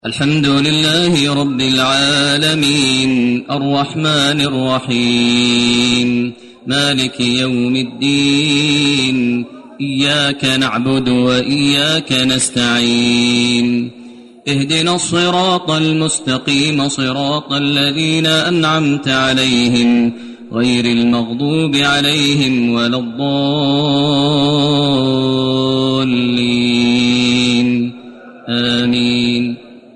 الحمد لله رب العالمين الرحمن الرحيم مالك يوم الدين إياك نعبد وإياك نستعين اهدنا الصراط المستقيم صراط الذين أنعمت عليهم غير المغضوب عليهم ولا الضالين آمين.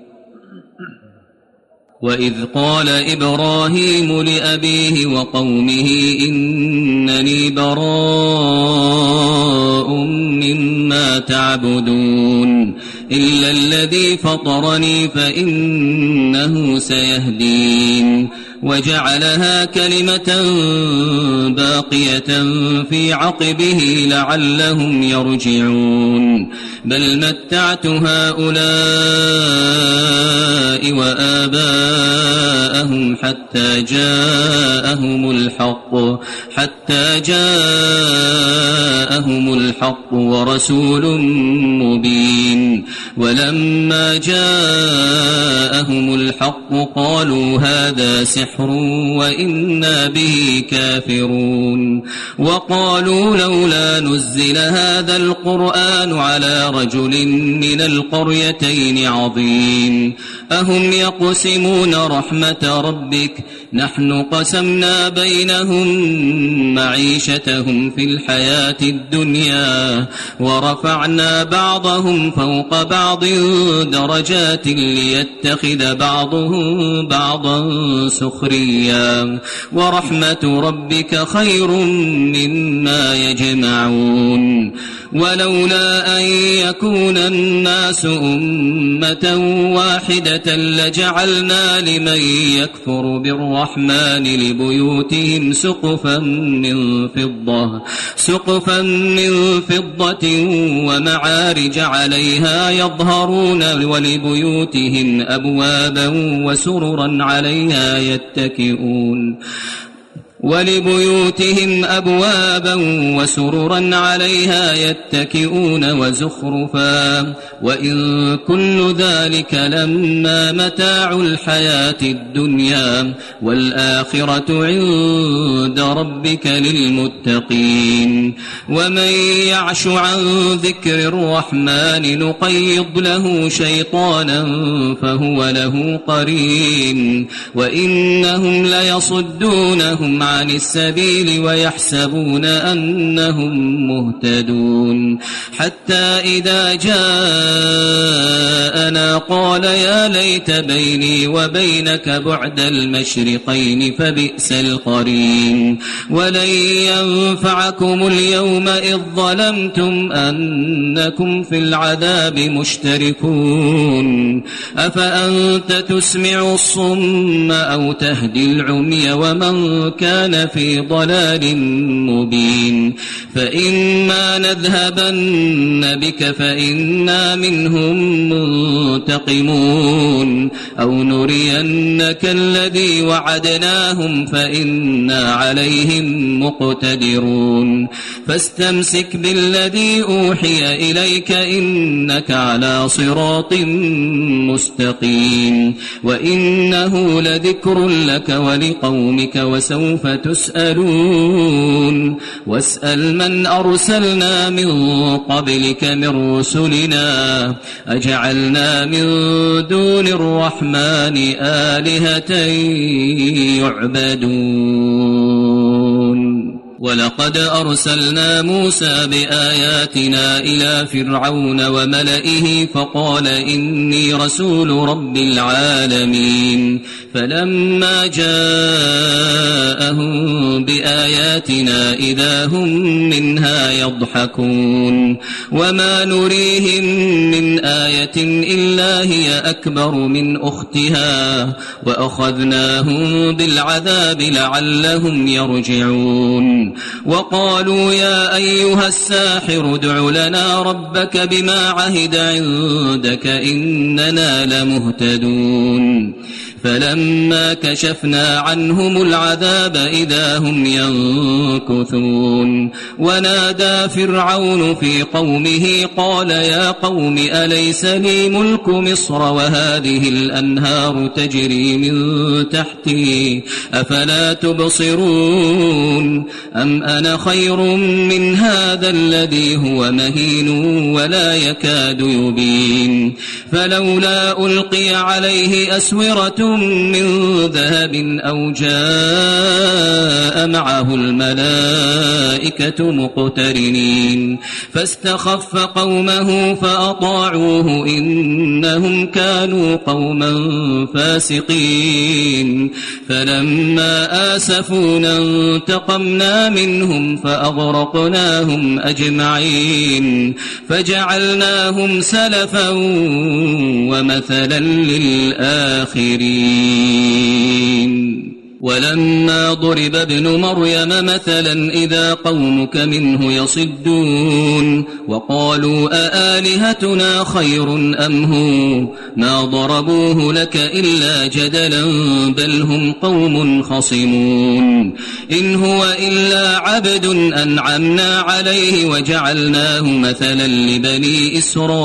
وإذ قال إبراهيم لأبيه وقومه إنني براء مما تعبدون إلا الذي فطرني فإنه سيهدين وجعلها كلمة باقية في عقبه لعلهم يرجعون بل متعت هؤلاء وآباءهم حتى جاءهم الحق ورسول مبين ولما جاءهم الحق قالوا هذا سحر وإنا به كافرون وقالوا لولا نزل هذا القرآن على رجل من القريتين عظيم أهم يقسمون رحمة ربك نحن قسمنا بينهم معيشتهم في الحياة الدنيا ورفعنا بعضهم فوق بعض درجات ليتخذ بعضهم بعضا سخريا ورحمة ربك خير مما يجمعون ولولا أن يكون الناس أمة واحدة لجعلنا لمن يكفر بالرحمن لبيوتهم سقفا من فضة ومعارج عليها يظهرون ولبيوتهم أبوابا وسررا عليها يتكئون وزخرفا وإن كل ذلك لما متاع الحياة الدنيا والآخرة عند ربك للمتقين ومن يعش عن ذكر الرحمن نقيض له شيطانا فهو له قرين وإنهم ليصدونهم عن السبيل ويحسبون أنهم مهتدون حتى إذا جاءنا قال يا ليت بيني وبينك بعد المشرقين فبئس القرين ولن ينفعكم اليوم إذ ظلمتم أنكم في العذاب مشتركون أفأنت تسمع الصم أو تهدي العمي ومن كان في ضلال مبين فإما نذهبن بك فإنا منهم منتقمون أو نرينك الذي وعدناهم فإنا عليهم مقتدرون فاستمسك بالذي أوحي إليك إنك على صراط مستقيم وإنه لذكر لك ولقومك وسوف تسألون واسأل من أرسلنا من قبلك من رسلنا أجعلنا من دون الرحمن آلهة يعبدون ولقد أرسلنا موسى بآياتنا إلى فرعون وملئه فقال إني رسول رب العالمين فلما جاءهم بآياتنا إذا هم منها يضحكون وما نريهم من آية إلا هي أكبر من أختها وأخذناهم بالعذاب لعلهم يرجعون وقالوا يا أيها الساحر ادع لنا ربك بما عهد عندك إننا لمهتدون فلما كشفنا عنهم العذاب إذا هم ينكثون ونادى فرعون في قومه قال يا قوم أليس لي ملك مصر وهذه الأنهار تجري من تحتي أفلا تبصرون أم أنا خير من هذا الذي هو مهين ولا يكاد يبين فلولا ألقي عليه أسورة من ذهب أو جاء معه الملائكة مقترنين فاستخف قومه فأطاعوه إنهم كانوا قوما فاسقين فلما آسفونا انتقمنا منهم فأغرقناهم أجمعين فجعلناهم سلفا ومثلا للآخرين ولما ضرب ابن مريم مثلا إذا قومك منه يصدون وقالوا أآلهتنا خير أم هو ما ضربوه لك إلا جدلا بل هم قوم خصمون إن هو إلا عبد أنعمنا عليه وجعلناه مثلا لبني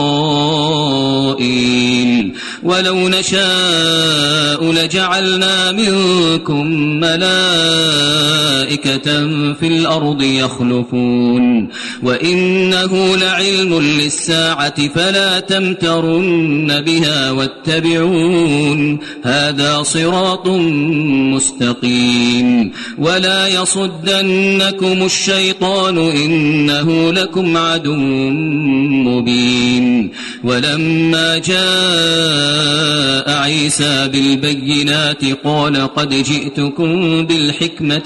إسرائيل ولو نشاء لجعلنا منكم ملائكة في الأرض يخلفون وإنه لعلم للساعة فلا تمترن بها واتبعون هذا صراط مستقيم ولا يصدنكم الشيطان إنه لكم عدو مبين ولما جاء عيسى بالبينات قال قد جئتكم بالحكمة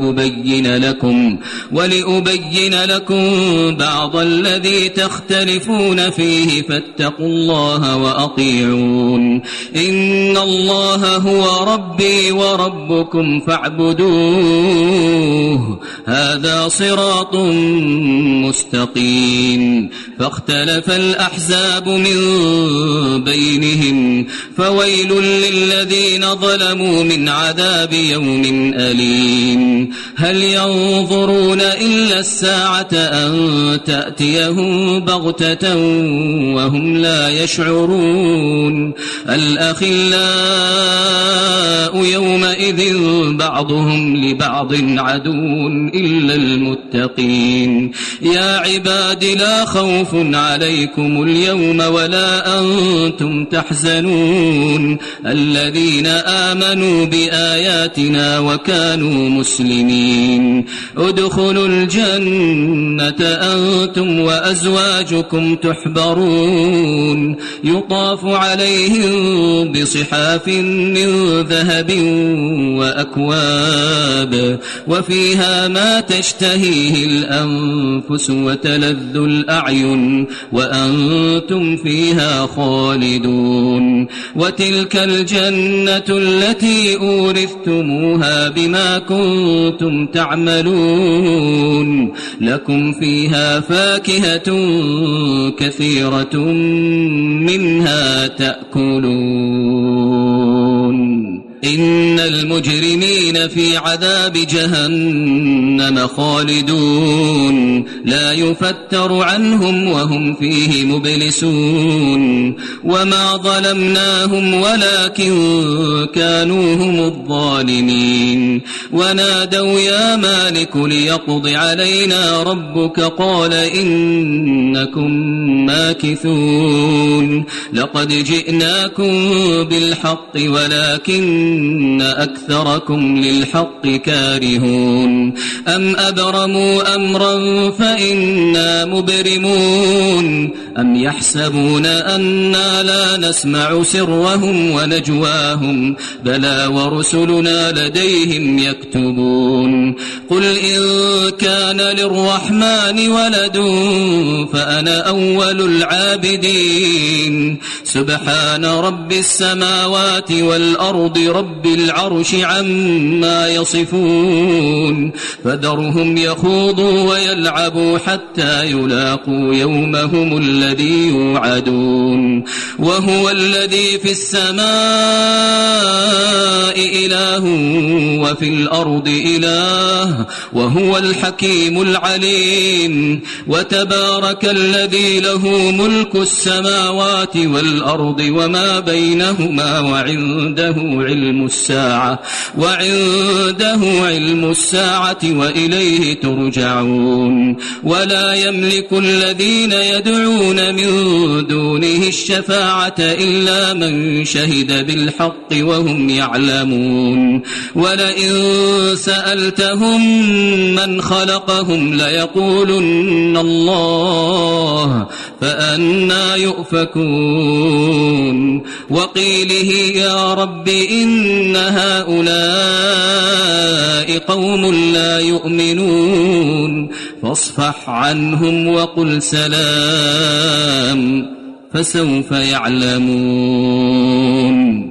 ولأبين لكم بعض الذي تختلفون فيه فاتقوا الله وأطيعون إن الله هو ربي وربكم فاعبدوه هذا صراط مستقيم فاختلف الأحزاب من بينهم فويل للذين ظلموا من عذاب يوم أليم هل ينظرون إلا الساعة أن تأتيهم بغتة وهم لا يشعرون الأخلاء يومئذ بعضهم لبعض عدو إلا المتقين يا عباد لا خوف عليكم اليوم ولا أنتم تحزنون الذين آمنوا بآياتنا وكانوا مسلمين ادخلوا الجنة أنتم وأزواجكم تحبرون يطاف عليهم بصحاف من ذهب وأكواب وفيها ما تشتهيه الأنفس وتلذ الأعين وأنتم فيها خالدون وتلك الجنة التي أورثتموها بما كنتم تعملون لكم فيها فاكهة كثيرة منها تأكلون إن المجرمين في عذاب جهنم خالدون لا يفتر عنهم وهم فيه مبلسون وما ظلمناهم ولكن كانوا هم الظالمين ونادوا يا مالك ليقض علينا ربك قال إنكم ماكثون لقد جئناكم بالحق ولكن أكثركم للحق كارهون أم أبرموا أمرا فإنا مبرمون أم يحسبون أنا لا نسمع سرهم ونجواهم بلى ورسلنا لديهم يكتبون قل إن كان للرحمن ولد فأنا أول العابدين سبحان رب السماوات والأرض رب العرش عما يصفون فذرهم يخوضوا ويلعبوا حتى يلاقوا يومهم الذي يوعدون وهو الذي في السماء إله وفي الأرض إله وهو الحكيم العليم وتبارك الذي له ملك السماوات والأرض وما بينهما وعنده علم الساعة وإليه ترجعون ولا يملك الذين يدعون من دونه الشفاعة إلا من شهد بالحق وهم يعلمون ولئن سألتهم من خلقهم ليقولن الله فأنى يؤفكون وقيله يا رب إن هؤلاء قوم لا يؤمنون فاصفح عنهم وقل سلام فسوف يعلمون